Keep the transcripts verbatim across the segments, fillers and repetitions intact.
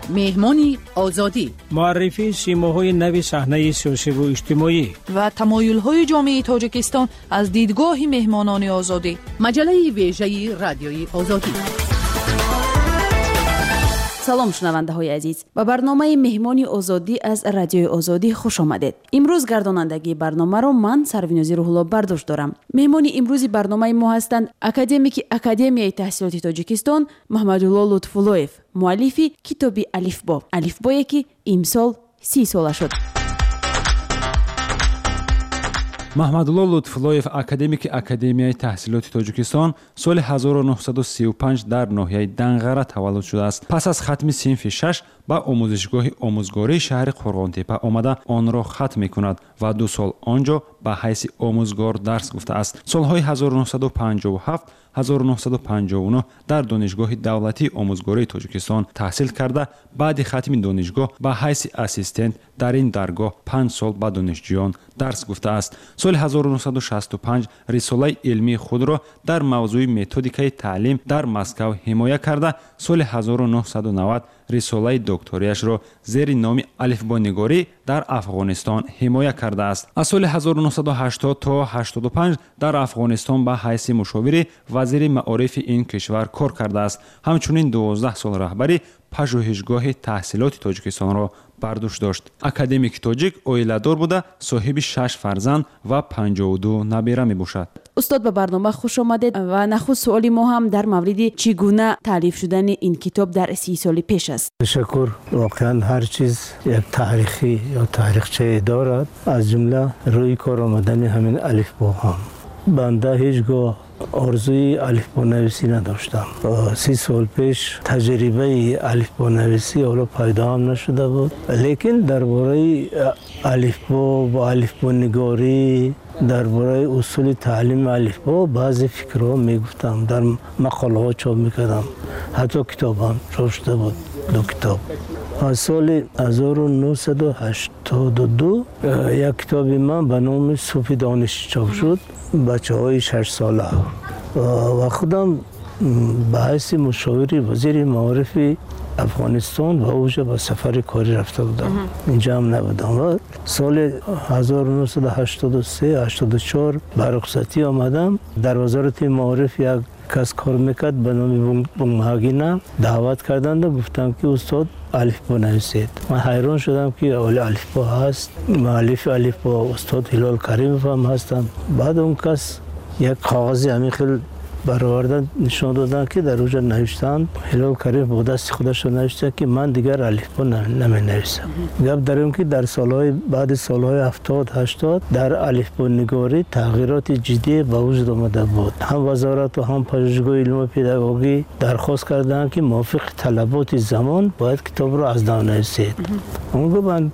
مهمانی آزادی، معرفی سیماهای نوی صحنه سیاسی و اجتماعی و تمایل‌های جامعه تاجیکستان از دیدگاه مهمانان آزادی. مجله ویژه رادیوی آزادی. سلام شنونده های عزیز، به برنامه مهمانی آزادی از رادیوی آزادی خوش آمدید. امروز گردانندگی برنامه رو من سروینوزی روح‌الله برداشت دارم. مهمانی امروزی برنامه ما هستند اکادمیک اکادمیای تحصیلات تاجیکستان محمدالله لطف‌اللهیف، مؤلف کتاب الفبا. الفبایی که امسال سی ساله شد. محمدالله لطف‌اللهیف اکادمیک اکادمیای تحصیلات تاجیکستان سال هزار و نهصد و سی و پنج در ناحیه دنغره تولد شده است. پس از ختم صنف شش با آموزشگاه آموزگاری شهر قرغانتپه آمده آن را ختم می‌کند و دو سال آنجا به حیث آموزگار درس گفته است. سالهای هزار و نهصد و پنجاه و هفت هزار و نهصد و پنجاه و نه در دانشگاه دولتی آموزگاری تاجیکستان تحصیل کرده بعد ختم دانشگاه به حیث اسیستنت در این درگاه پنج سال به دانشجویان درس گفته است. سال هزار و نهصد و شصت و پنج رساله علمی خود را در موضوع متدیکای تعلیم در مسکو حمایت کرده سال هزار و نهصد و نود رساله دکتریش را زیر نام الفبانگاری در افغانستان حمایت کرده است. از سال هزار و نهصد و هشتاد تا هشتاد و پنج در افغانستان به حیث مشاور وزیر معارف این کشور کار کرده است. همچنین دوازده سال رهبری پژوهشگاه تحصیلات تاجیکستان را بر دوش داشت. اکادمیک تاجیک عائله‌دار بوده، صاحب شش فرزند و پنجاه و دو نبیره می باشد. استاد به برنامه خوش آمدید و نخست سوالی ما هم در مورد چگونه تالیف شدن این کتاب در سی سال پیش است. تشکر. واقعا هر چیز یک تاریخی یا تاریخچه دارد، از جمله روی کار آمدن همین الفبا هم. بنده هیچگاه آرزوی الفبا نویسی نداشتم. سی سال پیش تجربه الفبا نویسی حالا پیدا هم نشده بود، لیکن درباره الفبا و الفبا نگاری، درباره اصول تعلیم الفبا بعضی فکرها میگفتم، در مقاله ها چاپ میکردم، حتی کتاب هم چاپ شده بود، دو کتاب. از سال هزار و نهصد و هشتاد و دو یک کتاب من به نام صوفی دانش چاپ شد، بچه های شش ساله و خودم به حیث مشاور وزیر معارف افغانستان و اوجا به سفر کاری رفته بودم، اینجا هم نبودم. و سال هزار و نهصد و هشتاد و سه هشتاد و چهار به رخصتی آمدم. در وزارت معارف یک کس کار میکرد به نام بونگهاگینا دعوت کردند و گفتم که استاد الفبا نویسید. من حیران شدم که اول الفبا هست، مؤلف الفبا استاد هلال کریموف هم هستم. بعد اون کس یک کاغذی همین خیلی برآوردن نشان دادن که در اونجا نوشتن هلال کریموف با دست خودش نوشته که من دیگر الفبا نمی نویسم. گپ در این که در سالهای بعد سالهای هفتاد هشتاد در الفبا نگاری تغییرات جدی به وجود آمده بود. هم وزارت و هم پژوهشگاه علم و پداگوژی درخواست کردند که موافق طلبات زمان باید کتاب را از نو نویسید. اون من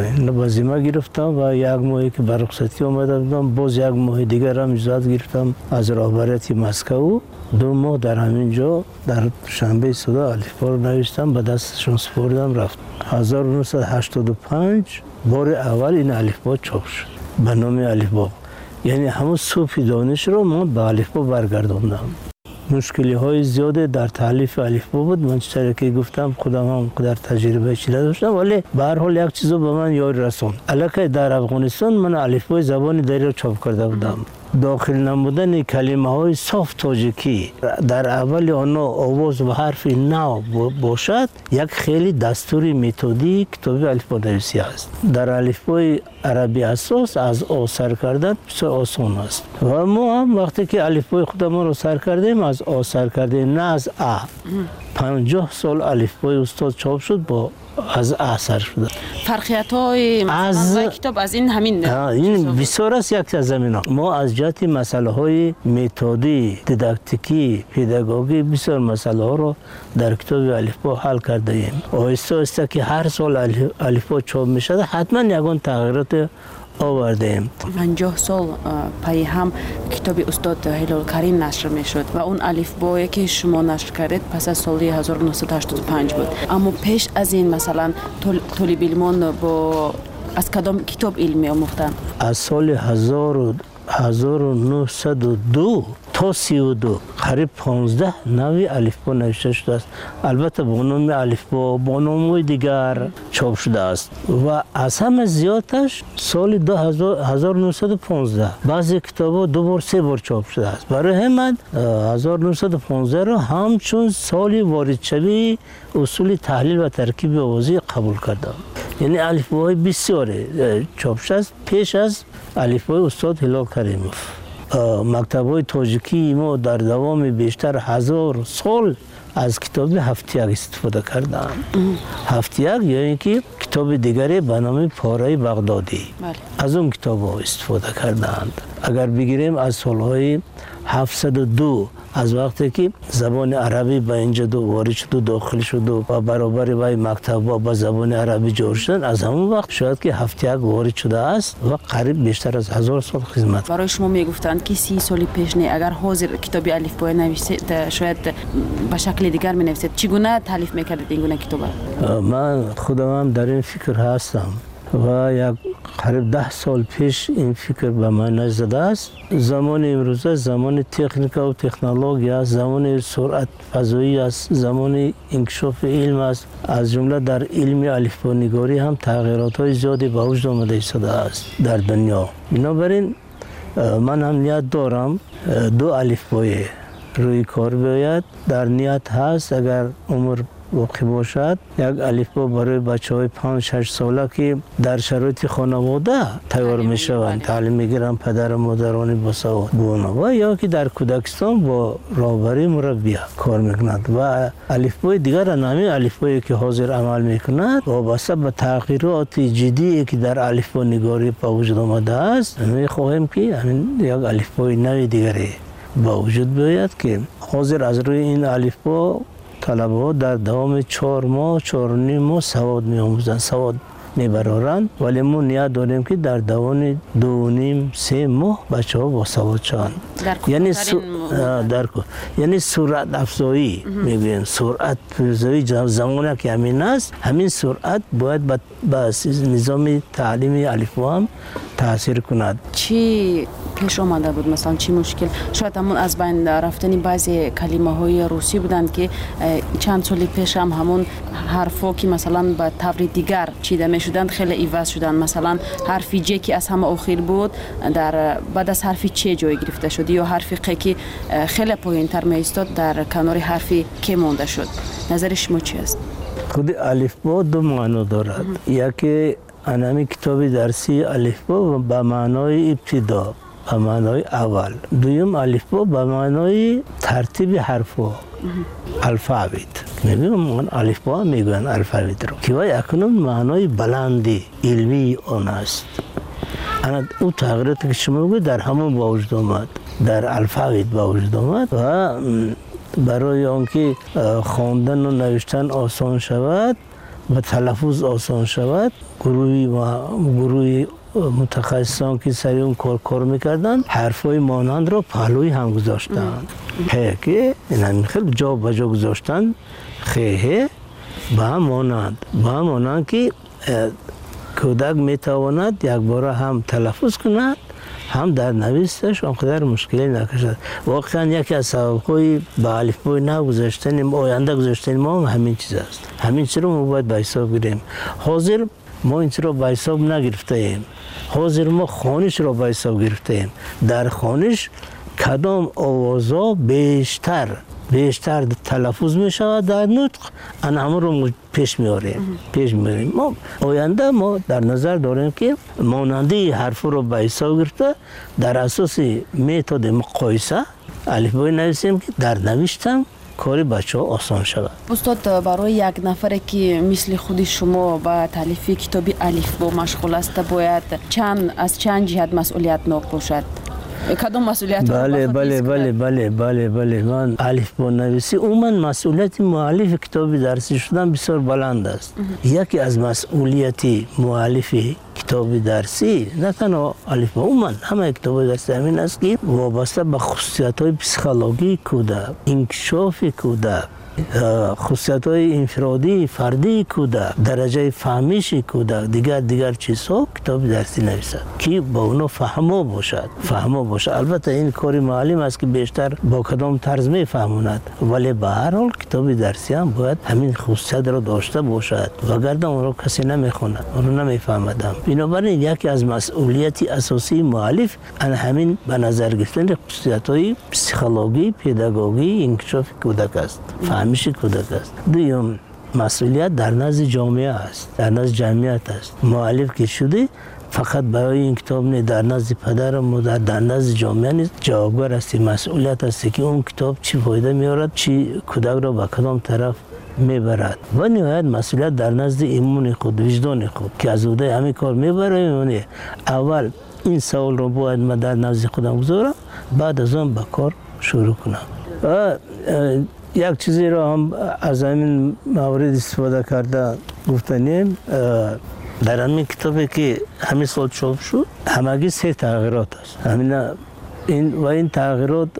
لازمه گرفتم و یک ماهی که بر رخصتی آمده بودم، باز یک ماه دیگر هم اجازه گرفتم از رهبریت مسکو. دو ماه در همین جا در شنبه صدا الفبا رو نوشتم، به دستشون سپردم رفت. هزار و نهصد و هشتاد و پنج بار اول این الفبا چاپ شد به نام الفبا، یعنی همون صوفی دانش رو من به الفبا برگرداندم. مشکلی های زیاده در تالیف الفبا بود، من چطوری که گفتم خودم هم در تجربه چی داشتم، ولی به هر حال یک چیزو به من یاد رسوند. الکی در افغانستان من الفبای زبان دری رو چاپ کرده بودم. داخل نمودن کلمه های صاف تاجیکی در اول آنها آواز و حرف نو باشد یک خیلی دستوری متدی کتاب الفبا نویسی است. در الفبای عربی اساس از آ سر کردن بسیار آسان است و ما هم وقتی که الفبای خودمان رو سر کردیم از آ سر کردیم، نه از ا. پنجاه سال الفبای استاد چاپ شد با از اثر شده. فرقیت های از کتاب از این همین این بسیار است. یک از زمینا ما از جهت مسئله های متدی، دیداکتیکی، پداگوژی بسیار مسئله ها رو در کتاب الفبا حل کرده ایم. آهسته آهسته که هر سال الفبا چاپ می شده حتما یگان تغییرات آوردیم. پنجاه سال پای هم کتاب استاد هلال کریم نشر می شد و اون الفبایی که شما نشر کردید پس از سال هزار و نهصد و هشتاد و پنج بود. اما پیش از این مثلا طالب علمان با از کدام کتاب علمی آموختن؟ از سال هزار و نهصد و دو تا سی و دو قریب پانزده نوع الفبا نوشته شده است. البته با نام الفبا با نام‌های دیگر چاپ شده است و از همه زیادش سال هزار و نهصد و پانزده بعضی کتاب‌ها دو بار سه بار چاپ شده است. برای همین هزار و نهصد و پانزده را همچون سال واردشوی اصول تحلیل و ترکیب آوازی قبول کردم. یعنی الفباهای بسیار چاپ شده است پیش از الفبای استاد هلال کریموف. مکتب‌های تاجیکی ما در دوام بیشتر هزار سال از کتاب هفتیک استفاده کردند. هفتیک یعنی که کتاب دیگری به نام پاره بغدادی از اون کتاب ها استفاده کردند. اگر بگیریم از سالهای هفتصد و دو از وقتی که زبان عربی به اینجا دو وارد شد و داخل شد و برابر با مکتب‌ها با زبان عربی جور شدن، از همون وقت شاید که هفتیک وارد شده است و قریب بیشتر از هزار سال خدمت. برای شما میگفتند که سی سال پیش نه اگر حاضر کتاب الفبای نویسید شاید به شکل دیگر می نویسید. چگونه تالیف میکردید این گونه کتاب؟ من خودم هم در این فکر هستم و یک قریب ده سال پیش این فکر به من نزده است. زمان امروزه زمان تکنیک و تکنولوژی است، زمان سرعت فضایی است، زمان انکشاف علم است. از جمله در علم الفبانگاری هم تغییرات های زیادی به وجود آمده ایستاده است در دنیا. بنابراین من هم نیت دارم دو الفبای روی کار بیاید. در نیت هست اگر عمر باقی باشد یک الفبا برای بچه‌های پنج شش ساله که در شرایط خانواده تیار میشوند، تعلیم میگیرن، پدر و مادران باسواد و یا که در کودکستان با راهبری مربی کار میکنند و الفبای دیگر نامی الفبایی که حاضر عمل میکند وابسته به تغییرات جدی که در الفبا نگاری به وجود آمده است میخواهیم که همین یک الفبای نوی دیگری با وجود بیاید که حاضر از روی این الفبا طلبه ها در دوام چهار ماه چهار و نیم ماه سواد می آموزند، سواد می برارند، ولی ما نیت داریم که در دوام دو و نیم سه ماه بچه ها با سواد شوند. یعنی سو... در یعنی سرعت افزایی میگویم، سرعت افزایی زمانی که همین است، همین سرعت باید به نظام تعلیمی الفبا هم تاثیر کند. چی پیش آمده بود مثلا چی مشکل؟ شاید همون از بین رفتنی بعضی کلمه های روسی بودند که چند سال پیش هم همون حرفا که مثلا به طور دیگر چیده می شدند خیلی عوض شدند. مثلا حرف ج که از همه آخر بود در بعد از حرف چ جای گرفته شد یا حرف ق که خیلی پایین‌تر می ایستاد در کنار حرف ک مونده شد. نظر شما چی است؟ خود الفبا دو معنا دارد. یکی انمی کتاب درسی الفبا به معنای ابتدا، به معنای اول. دویم الفبا به معنای ترتیب حرفا، الفابet. میگم الفبا میگن الفابet رو که وای اکنون معنای بلندی علمی آن است. انا او تغییراتی که شما میگوید در همون با وجود آمد، در الفابet با وجود آمد و برای آنکه خواندن و نوشتن آسان شود و تلفظ آسان شود، گروهی و گروهی متخصصان که سری اون کار کار میکردن حرفای مانند را پهلوی هم گذاشتن. ه که این خیلی جا به جا گذاشتن، خه به هم مانند به هم مانند که کودک میتواند یک بار هم تلفظ کند هم در نویسش آنقدر مشکلی نکشد. واقعا یکی از سبب‌های به الفبای نو گذاشتن آینده گذاشتن ما همین چیز است. همین چیز رو ما باید به حساب بگیریم. حاضر ما این چیز رو به حساب نگرفته ایم. حاضر ما خوانش رو به حساب گرفته ایم. در خوانش کدام آوازها بیشتر بیشتر تلفظ می شود در نطق ان همون رو پیش میاریم پیش میاریم. ما آینده ما در نظر داریم که ماننده حرف رو به حساب گرفته در اساس متد مقایسه الفبای نویسیم که در نوشتن کاری بچه ها آسان شود. استاد برای یک نفر که مثل خود شما با تالیف کتابی الفبا مشغول است باید چند از چند جهت مسئولیت ناک باشد؟ کدام مسئولیت؟ بله بله بله بله بله بله من الفبا نویسی عموما مسئولیت مؤلف کتاب درسی شدن بسیار بلند است. یکی از مسئولیت مؤلف کتاب درسی نه تنها الفبا، عموما همه کتاب درسی همین است که وابسته به خصوصیت های پسیکولوژی کودک، انکشاف کودک خصوصیت‌های انفرادی فردی کودک، درجه فهمیش کودک، دیگر دیگر چیزها کتاب درسی نویسد که با اونو فهمو باشد فهمو باشد. البته این کاری معلم است که بیشتر با کدام طرز میفهموند، ولی به هر حال کتاب درسی هم باید همین خصوصیت را داشته باشد، وگرنه اون رو کسی نمیخواند، اون رو نمیفهمد. بنابراین یکی از مسئولیت اساسی مؤلف ان همین به نظر گرفتن خصوصیت‌های پسیکولوژی، پداگوژی، انکشاف کودک است، فهمیش کودک است. دوم مسئولیت در نزد جامعه است، در نزد جمعیت است. مؤلف که شده فقط برای این کتاب نه، در نزد پدر و مادر، در نزد جامعه نیست جوابگار است، مسئولیت است که اون کتاب چی فایده میارد، چی کودک را به کدام طرف میبرد. و نهایت مسئولیت در نزد ایمان خود، وجدان خود که از عهده همین کار میبره. میمونه اول این سوال رو باید من در نزد خودم بذارم، بعد از اون به کار شروع کنم. و یک چیزی رو هم از همین موارد استفاده کرده گفتنیم، در همین کتابی که همین سال چاپ شد همگی سه تغییرات است. همین این و این تغییرات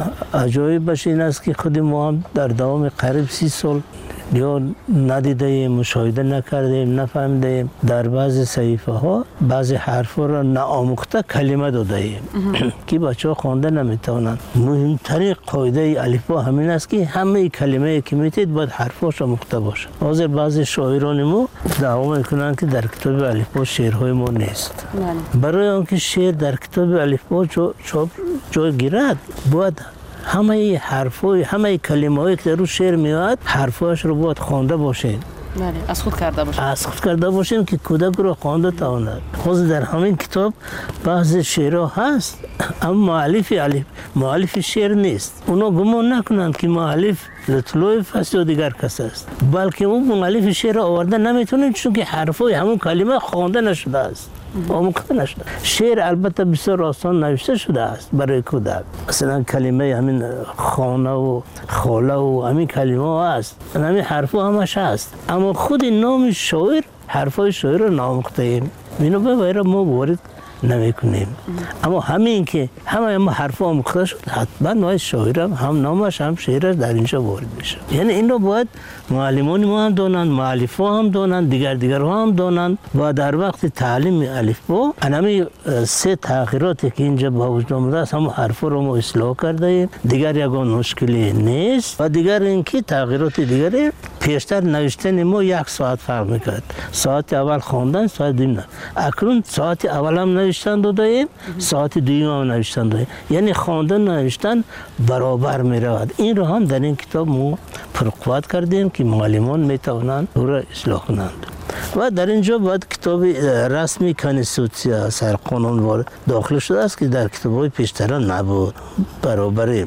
عجایبش این است که خود ما هم در دوام قریب سی سال یا ندیدیم، مشاهده نکردیم، نفهمیدیم. در بعضی صحیفه ها بعضی حرفا را ناآموخته کلمه دادیم که بچه ها خوانده نمیتونن. مهمترین قاعده الفبا همین است که همه کلمه که میتید باید حرفاش آموخته باشه. حاضر بعضی شاعران ما دعوا میکنن که در کتاب الفبا شعرهای ما نیست. برای آنکه شعر در کتاب الفبا چاپ جای گیرد باید همه حرفای همه کلمه‌ای که در رو شعر میاد حرفاش رو باید خوانده باشین. بله، از خود کرده باشین. از خود کرده باشین که کودک رو خوانده تواند. خود در همین کتاب بعض شعرها هست اما مؤلف الف مؤلف شعر نیست. اونا گمان نکنند که مؤلف لطلوف است یا دیگر کس است، بلکه اون مؤلف شعر آورده نمیتونه چون که حرفای همون کلمه خوانده نشده است، آموخته نشده. شعر البته بسیار آسان نوشته شده است برای کودک. مثلا کلمه همین خانه و خاله و همین کلمه ها هست، همین حرفا همش هست، اما خود نام شاعر حرفای شاعر رو ناموخته ایم، اینو به غیر ما وارد نمیکنیم. اما همین که همه ما حرفا آموخته شد حتما نوع شاعر هم نامش هم شعرش در اینجا وارد میشه. یعنی این رو باید معلمان ما هم دانند، مؤلفا هم دانند، دیگر دیگر ها هم دانند و در وقت تعلیم الفبا همین سه تغییراتی که اینجا با وجود آمده است هم حرفا رو ما اصلاح کرده ایم، دیگر یگان مشکلی نیست. و دیگر اینکه تغییرات دیگری پیشتر نوشتن ما یک ساعت فرق میکرد، ساعت اول خواندن، ساعت دوم نه. اکنون ساعت اول هم نوشتن دادیم، ساعت دوم هم نوشتن دادیم، یعنی خواندن نوشتن برابر میرود. این رو هم در این کتاب ما پرقوت کردیم که معلمان میتوانند او را اصلاح کنند. و در اینجا باید کتاب رسمی کنستیتوسیا سرقانون داخل شده است که در کتاب‌های پیشتر نبود، برابر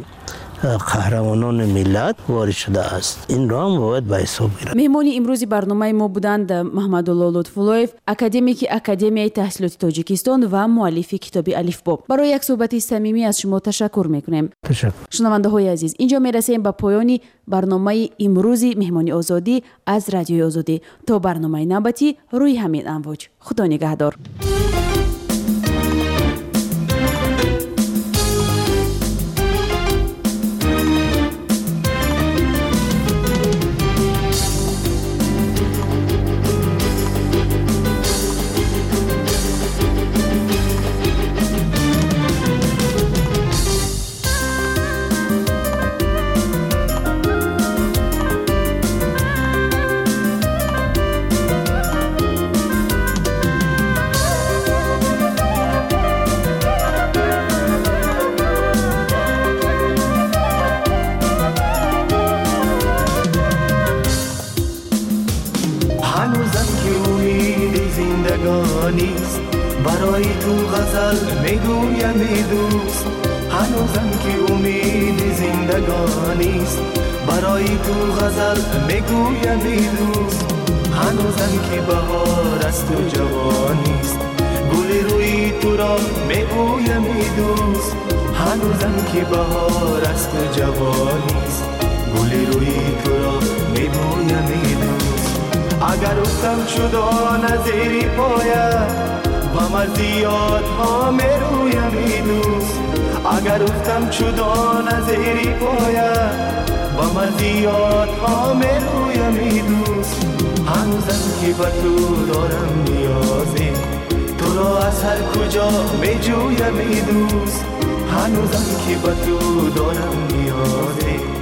قهرمانان ملت وارد شده است. این را هم باید به حساب گیرد. مهمانی امروزی برنامه ما بودند محمدالله لطف‌اللهیف، اکادمیک اکادمیای تحصیلات تاجیکستان و مؤلف کتاب الفبا. برای یک صحبت صمیمی از شما تشکر میکنیم. تشکر. شنونده های عزیز، اینجا میرسیم به پایان برنامه امروزی مهمانی آزادی از رادیوی آزادی. تا برنامه نوبتی روی همین امواج. خدا نگهدار. برای تو غزل میگویم ای دوست، هنوزم که امید زندگانیست. برای تو غزل میگویم ای دوست، هنوزم که بهار از تو جوانیست. گل روی تو را میگویم ای دوست، هنوزم که بهار از تو جوانیست. گل روی تو را میگویم ای دوست. اگر افتم شدان از زیر پایت و مرزیات ها میرویم ای دوست. اگر افتم چودان از زیر پایت با مزیات ها می رویم دوست هنوزم که به تو دارم نیازی تو را از هر کجا می جویم دوست هنوزم که به تو دارم نیازی